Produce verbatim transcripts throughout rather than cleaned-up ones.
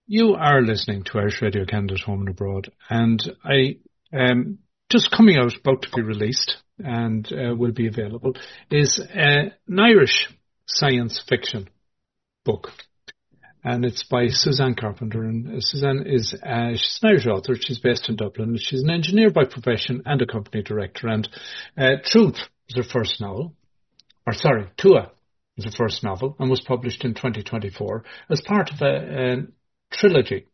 You are listening to Irish Radio Canada's Home and Abroad, and I um, just coming out, about to be released, and uh, will be available, is uh, an Irish science fiction book, and it's by Suzanne Carpenter. And Suzanne is uh, she's an Irish author. She's based in Dublin. She's an engineer by profession and a company director. And uh, Truth was her first novel, or sorry, Tua was her first novel, and was published in twenty twenty-four as part of a, a trilogy.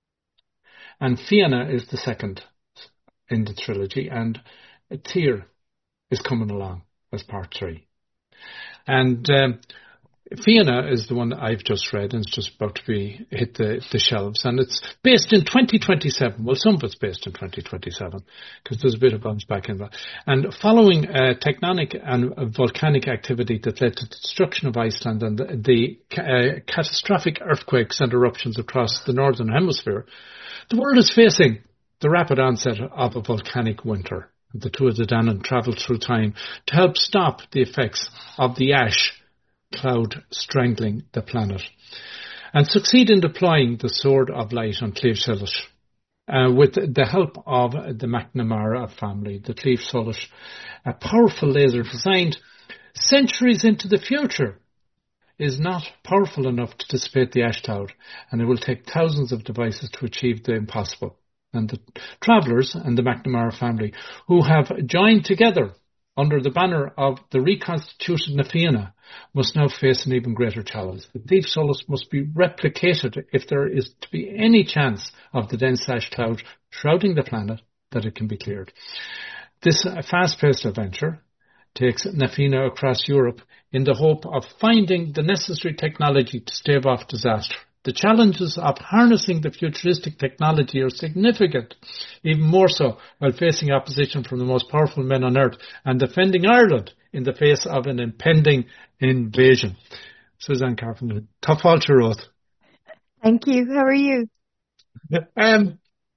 And Fianna is the second in the trilogy, and Tyr is coming along as part three. And um, Fianna is the one that I've just read, and it's just about to be hit the, the shelves, and it's based in twenty twenty-seven. Well, some of it's based in twenty twenty-seven, because there's a bit of bounce back in that. And following uh, tectonic and uh, volcanic activity that led to the destruction of Iceland and the, the uh, catastrophic earthquakes and eruptions across the northern hemisphere, the world is facing the rapid onset of a volcanic winter. The Tuatha Dé Danann travelled through time to help stop the effects of the ash cloud strangling the planet, and succeed in deploying the Sword of Light on Cleve Solis. Uh, with the help of the McNamara family, the Cleve Solis, a powerful laser designed centuries into the future, is not powerful enough to dissipate the ash cloud, and it will take thousands of devices to achieve the impossible. And the travellers and the McNamara family, who have joined together under the banner of the reconstituted Na Fianna, must now face an even greater challenge. The Cleve Solis must be replicated if there is to be any chance of the dense ash cloud shrouding the planet, that it can be cleared. This fast-paced adventure takes Na Fianna across Europe in the hope of finding the necessary technology to stave off disaster. The challenges of harnessing the futuristic technology are significant, even more so while facing opposition from the most powerful men on earth and defending Ireland in the face of an impending invasion. Suzanne Carpenter, tough fault you wrote. Thank you. How are you? Um,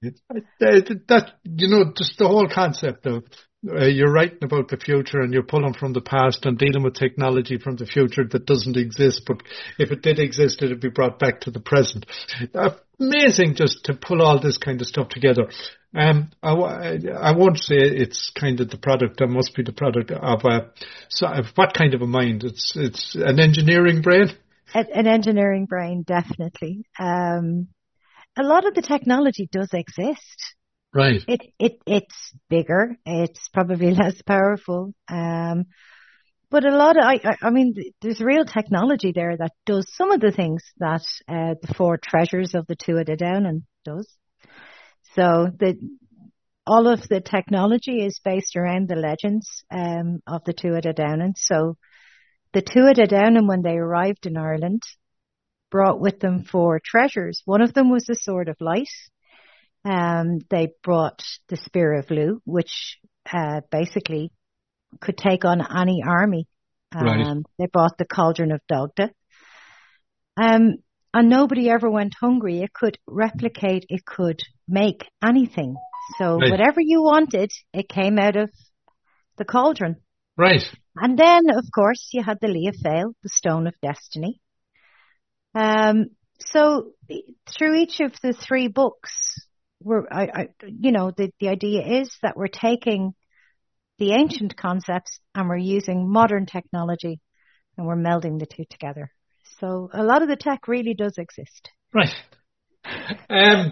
that, you know, just the whole concept of Uh, you're writing about the future and you're pulling from the past and dealing with technology from the future that doesn't exist, but if it did exist, it would be brought back to the present. Amazing just to pull all this kind of stuff together. Um, I, I won't say it's kind of the product, it must be the product of a, so what kind of a mind? It's, it's an engineering brain? An engineering brain, definitely. Um, a lot of the technology does exist. Right. It it it's bigger. It's probably less powerful. Um, but a lot of I, I I mean, there's real technology there that does some of the things that uh, the four treasures of the Tuatha Dé Danann does. So the all of the technology is based around the legends um, of the Tuatha Dé Danann. So the Tuatha Dé Danann, when they arrived in Ireland, brought with them four treasures. One of them was the Sword of Light. Um, they brought the Spear of Lugh, which uh, basically could take on any army. Um, right. They brought the Cauldron of Dagda. Um, and nobody ever went hungry. It could replicate, it could make anything. So right. whatever you wanted, it came out of the cauldron. Right. And then, of course, you had the Lia Fail, the Stone of Destiny. Um, so through each of the three books, We're, I, I, you know, the, the idea is that we're taking the ancient concepts and we're using modern technology and we're melding the two together. So a lot of the tech really does exist. Right. Um,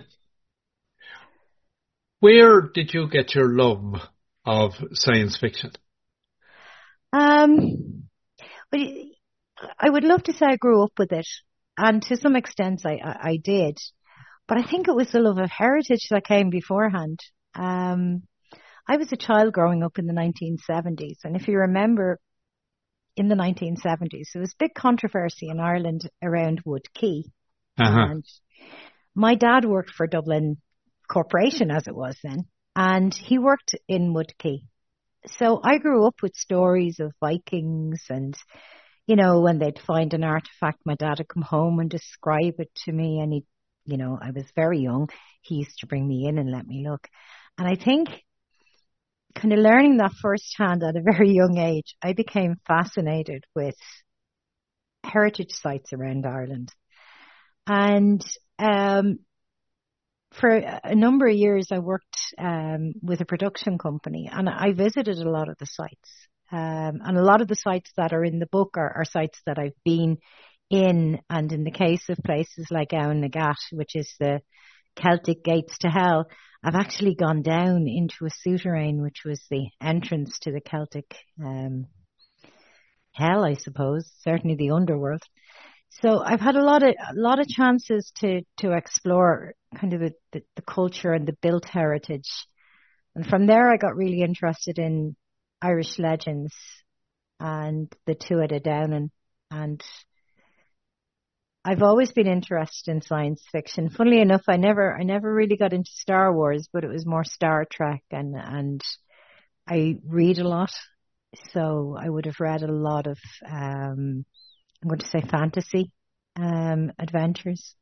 where did you get your love of science fiction? Um, but I would love to say I grew up with it, and to some extent I, I, I did. But I think it was the love of heritage that came beforehand. Um, I was a child growing up in the nineteen seventies. And if you remember, in the nineteen seventies, there was big controversy in Ireland around Wood Quay. Uh-huh. And my dad worked for Dublin Corporation, as it was then. And he worked in Wood Quay. So I grew up with stories of Vikings and, you know, when they'd find an artifact, my dad would come home and describe it to me, and he'd, you know, I was very young. He used to bring me in and let me look. And I think kind of learning that firsthand at a very young age, I became fascinated with heritage sites around Ireland. And um, for a number of years, I worked um, with a production company, and I visited a lot of the sites. Um, and a lot of the sites that are in the book are, are sites that I've been in. And in the case of places like Owen Nagat, which is the Celtic gates to hell, I've actually gone down into a souterrain, which was the entrance to the Celtic um, hell, I suppose, certainly the underworld. So I've had a lot of a lot of chances to to explore kind of the, the, the culture and the built heritage. And from there, I got really interested in Irish legends and the Tuatha De Danann. And I've always been interested in science fiction. Funnily enough, I never I never really got into Star Wars, but it was more Star Trek, and and I read a lot. So I would have read a lot of um I'm going to say fantasy um, adventures.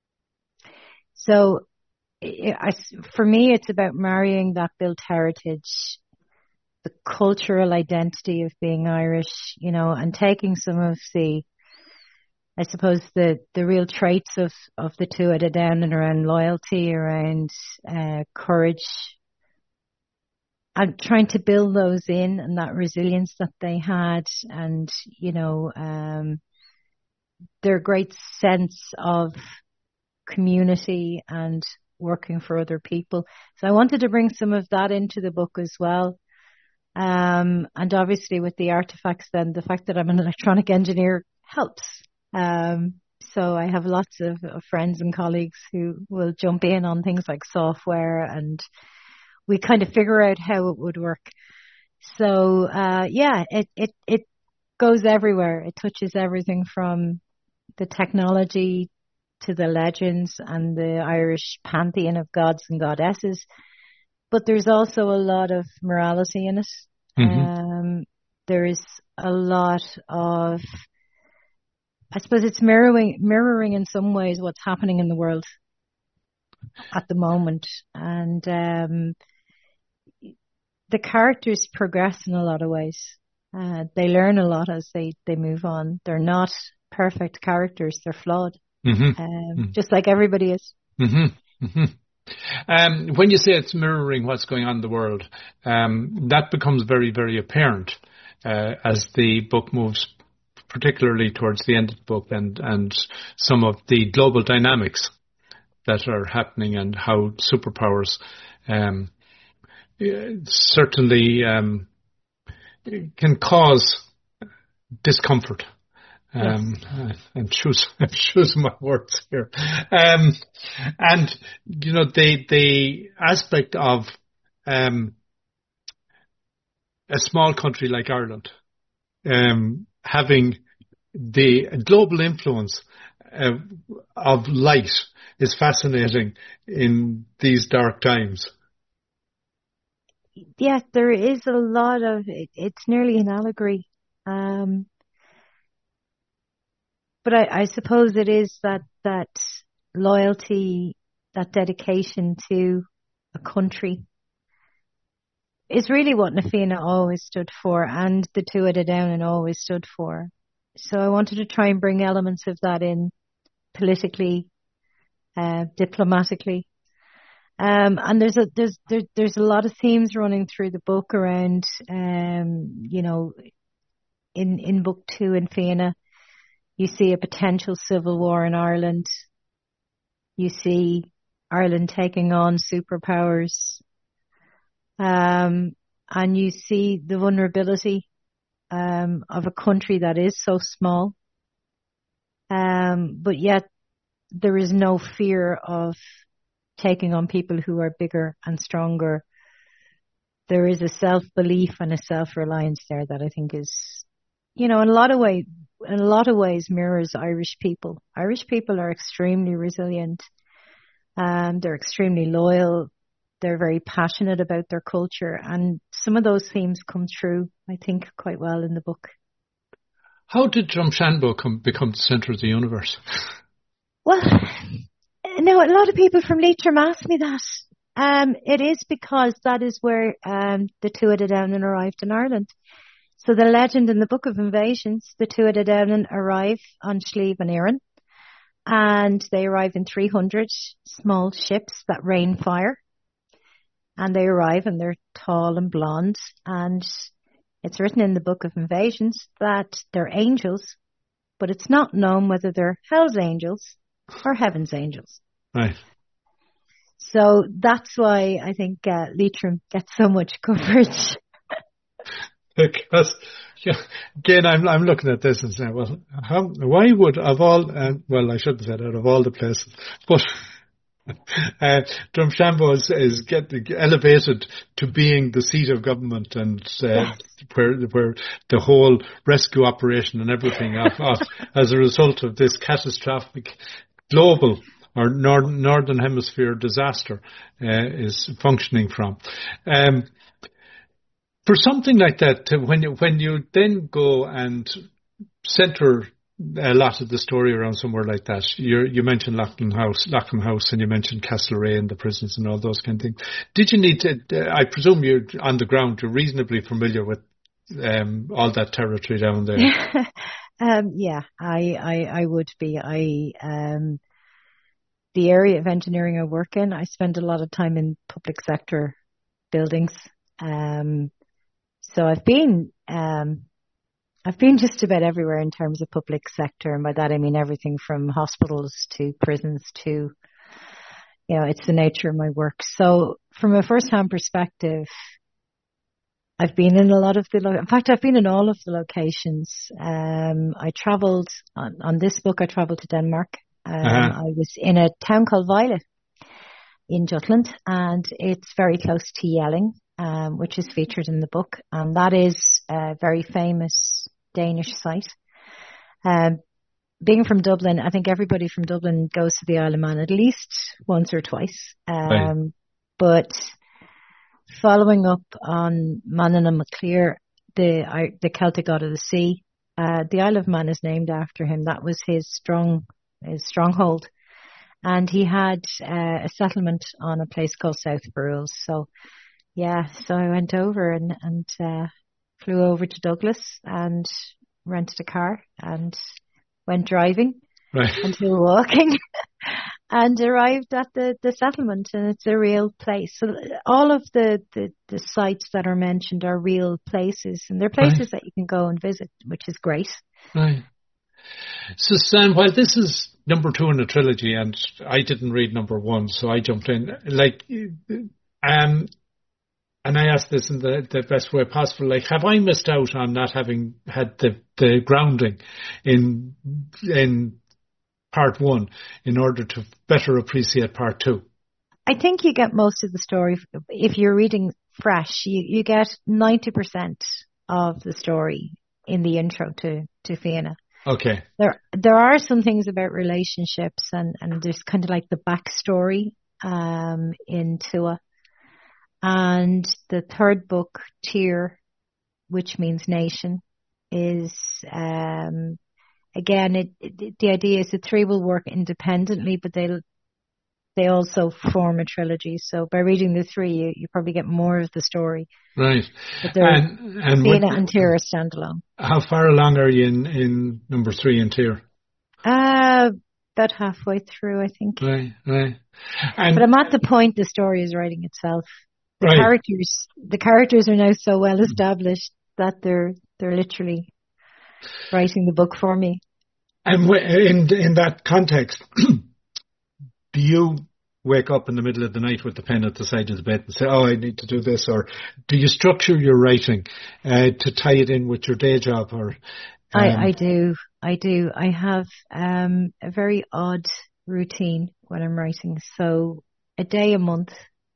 So it, I, for me, it's about marrying that built heritage, the cultural identity of being Irish, you know, and taking some of the, I suppose, the, the real traits of, of the Tuatha De Danann around loyalty, around uh, courage, and trying to build those in, and that resilience that they had, and, you know, um, their great sense of community and working for other people. So I wanted to bring some of that into the book as well. Um, and obviously with the artifacts, then the fact that I'm an electronic engineer helps. Um, so I have lots of, of friends and colleagues who will jump in on things like software, and we kind of figure out how it would work. So, uh, yeah, it, it, it goes everywhere. It touches everything from the technology to the legends and the Irish pantheon of gods and goddesses. But there's also a lot of morality in it. Mm-hmm. Um, there is a lot of, I suppose it's mirroring, mirroring in some ways what's happening in the world at the moment. And um, the characters progress in a lot of ways. Uh, they learn a lot as they, they move on. They're not perfect characters, they're flawed. Mm-hmm. Um, mm-hmm. Just like everybody is. Mm-hmm. Mm-hmm. Um, when you say it's mirroring what's going on in the world, um, that becomes very, very apparent uh, as the book moves, particularly towards the end of the book, and, and some of the global dynamics that are happening, and how superpowers um, certainly um, can cause discomfort. Um, yes. I'm choosing, I'm choosing my words here. Um, and, you know, the, the aspect of, um, a small country like Ireland, um, having the global influence uh, of light is fascinating in these dark times. Yes, there is a lot of, it, it's nearly an allegory. Um, But I, I suppose it is that, that loyalty, that dedication to a country is really what Na Fianna always stood for, and the Tuatha De Danann always stood for. So I wanted to try and bring elements of that in politically, uh, diplomatically. Um, and there's a, there's, there, there's a lot of themes running through the book around, um, you know, in, in book two in Fianna, you see a potential civil war in Ireland. You see Ireland taking on superpowers. Um, and you see the vulnerability um, of a country that is so small. Um, but yet there is no fear of taking on people who are bigger and stronger. There is a self-belief and a self-reliance there that I think is, you know, in a lot of ways, in a lot of ways mirrors Irish people. Irish people are extremely resilient. Um, they're extremely loyal. They're very passionate about their culture. And some of those themes come through, I think, quite well in the book. How did Drumshanbo come, become the centre of the universe? Well, no, a lot of people from Leitrim ask me that. Um, it is because that is where um, the Tuatha De Danann arrived in Ireland. So the legend in the Book of Invasions, the Tuatha De Danann arrive on Slieve and Erin, And they arrive in three hundred small ships that rain fire. And they arrive and they're tall and blonde. And it's written in the Book of Invasions that they're angels, but it's not known whether they're Hell's Angels or Heaven's Angels. Right. So that's why I think uh, Leitrim gets so much coverage. Because, yeah, again, I'm I'm looking at this and saying, well, how, why would, of all, uh, well, I shouldn't have said out of all the places, but uh, Drumshanbo is, is getting elevated to being the seat of government, and uh, yes. where where the whole rescue operation and everything off, off as a result of this catastrophic global or northern, northern hemisphere disaster uh, is functioning from. Um, For something like that, when you, when you then go and centre a lot of the story around somewhere like that, you you mentioned Loughlin House, Loughlin House, and you mentioned Castlereagh and the prisons and all those kind of things. Did you need to? I presume you're on the ground. You're reasonably familiar with um, all that territory down there. um, yeah, I, I I would be. I um, the area of engineering I work in, I spend a lot of time in public sector buildings. Um, So I've been, um, I've been just about everywhere in terms of public sector. And by that, I mean everything from hospitals to prisons to, you know, it's the nature of my work. So from a first-hand perspective, I've been in a lot of the, lo- in fact, I've been in all of the locations. Um, I traveled on, on this book, I traveled to Denmark. Um, uh-huh. I was in a town called Vejle in Jutland, and it's very close to Jelling. Um, which is featured in the book, and that is a very famous Danish site. Um, being from Dublin, I think everybody from Dublin goes to the Isle of Man at least once or twice. Um, right. But following up on Manannán Mac Lir, the the Celtic god of the sea, uh, the Isle of Man is named after him. That was his strong his stronghold, and he had uh, a settlement on a place called South Brules. So. Yeah, so I went over and, and uh, flew over to Douglas and rented a car and went driving right. until walking and arrived at the, the settlement, and it's a real place. So all of the, the, the sites that are mentioned are real places, and they're places right. that you can go and visit, which is great. Right. So Sam, while this is number two in the trilogy, and I didn't read number one, so I jumped in, like, um, and I ask this in the, the best way possible, like, have I missed out on not having had the, the grounding in in part one in order to better appreciate part two? I think you get most of the story. If you're reading fresh, you, you get ninety percent of the story in the intro to, to Fianna. Okay. There there are some things about relationships, and, and there's kind of like the backstory um, in Tua. And the third book, Tyr, which means nation, is, um, again, it, it, the idea is the three will work independently, but they'll, they also form a trilogy. So by reading the three, you, you probably get more of the story. Right. But and, and Fianna and Tyr are standalone. How far along are you in, in number three in Tyr? Uh, about halfway through, I think. Right, right. And but I'm at the point the story is writing itself. The right. characters, the characters are now so well established that they're they're literally writing the book for me. And in in that context, do you wake up in the middle of the night with the pen at the side of the bed and say, "Oh, I need to do this," or do you structure your writing uh, to tie it in with your day job? Or um... I, I do, I do. I have um, a very odd routine when I'm writing. So a day a month.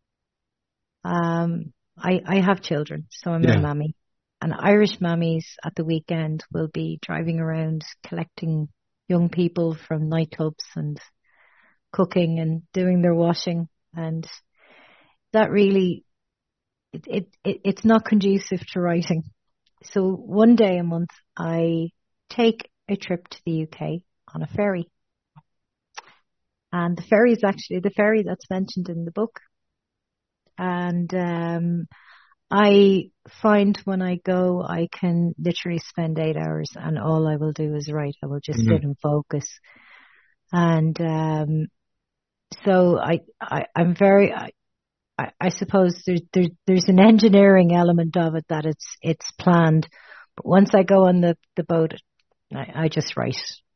Um, I, I have children, so I'm yeah. a mammy. And Irish mammies at the weekend will be driving around collecting young people from nightclubs and cooking and doing their washing. And that really, it, it, it it's not conducive to writing. So one day a month, I take a trip to the U K on a ferry. And the ferry is actually the ferry that's mentioned in the book. And um, I find when I go, I can literally spend eight hours and all I will do is write. I will just mm-hmm. sit and focus. And um, so I, I, I'm very, I, I suppose there's, there's, there's an engineering element of it that it's, it's planned. But once I go on the, the boat, I, I just write.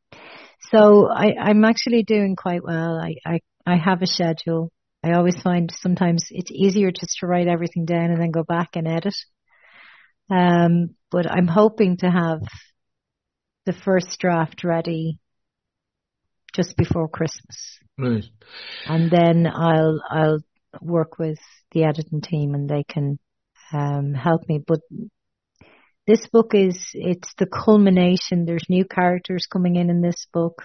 So I, I'm actually doing quite well. I, I, I have a schedule. I always find sometimes it's easier just to write everything down and then go back and edit. Um, but I'm hoping to have the first draft ready just before Christmas. Right. And then I'll, I'll work with the editing team and they can, um, help me. But this book is, it's the culmination. There's new characters coming in in this book.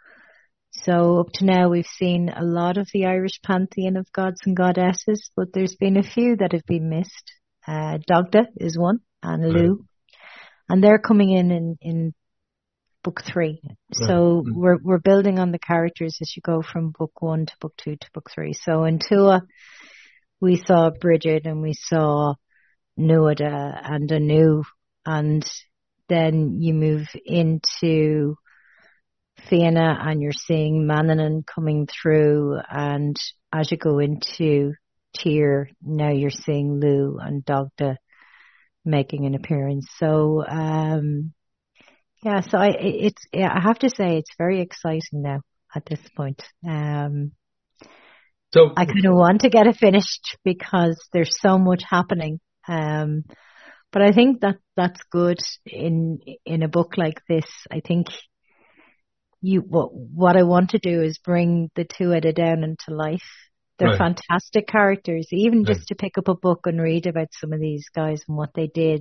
So up to now we've seen a lot of the Irish pantheon of gods and goddesses, but there's been a few that have been missed. Uh, Dagda is one, and Lugh. Right. And they're coming in in, in book three. Right. So mm-hmm. we're, we're building on the characters as you go from book one to book two to book three. So in Tua, we saw Bridget and we saw Nuada and Anu, and then you move into Fianna and you're seeing Manannán coming through, and as you go into Tyr, now you're seeing Lugh and Dagda making an appearance. So, um, yeah, so I, it's, yeah, I have to say it's very exciting now at this point. Um, so I kind of want to get it finished because there's so much happening. Um, but I think that that's good in, in a book like this. I think you, what, what I want to do is bring the Tuatha down into life. They're right. fantastic characters, even right. just to pick up a book and read about some of these guys and what they did.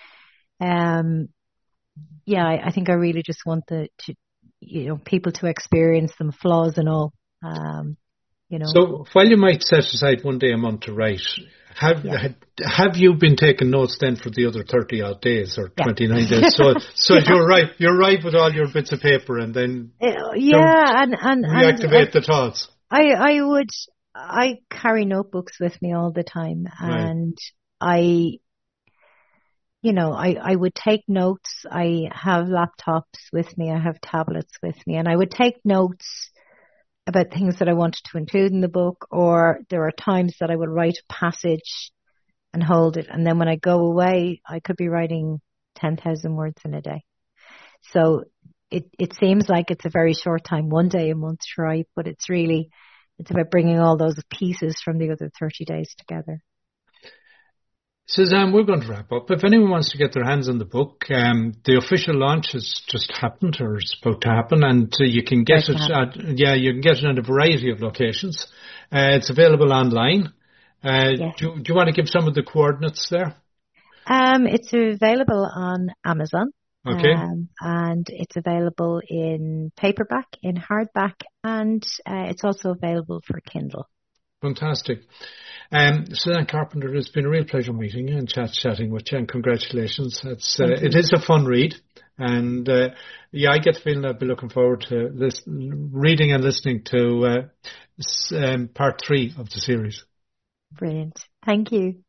Um, yeah, I, I think I really just want the, to, you know, people to experience them, flaws and all. Um, you know. So while you might set aside one day a month to write, have yeah. have you been taking notes then for the other thirty odd days or yeah. twenty-nine days? So so yeah. you're right, you're right with all your bits of paper, and then uh, yeah, and and reactivate and, the thoughts. I I would I carry notebooks with me all the time, and right. I. You know, I, I would take notes. I have laptops with me. I have tablets with me, and I would take notes about things that I wanted to include in the book, or there are times that I would write a passage and hold it. And then when I go away, I could be writing ten thousand words in a day. So it, it seems like it's a very short time, one day a month to write, but it's really, it's about bringing all those pieces from the other thirty days together. Suzanne, we're going to wrap up. If anyone wants to get their hands on the book, um, the official launch has just happened or is about to happen, and uh, you can get it at, yeah, you can get it at a variety of locations. Uh, it's available online. Uh, yes. do, do you want to give some of the coordinates there? Um, it's available on Amazon. Okay. Um, and it's available in paperback, in hardback, and uh, it's also available for Kindle. Fantastic. Um, Suzanne Carpenter, it's been a real pleasure meeting you and chat, chatting with you, and congratulations. It's, uh, it is a fun read, and uh, yeah, I get the feeling I'll be looking forward to this, reading and listening to uh, um, part three of the series. Brilliant. Thank you.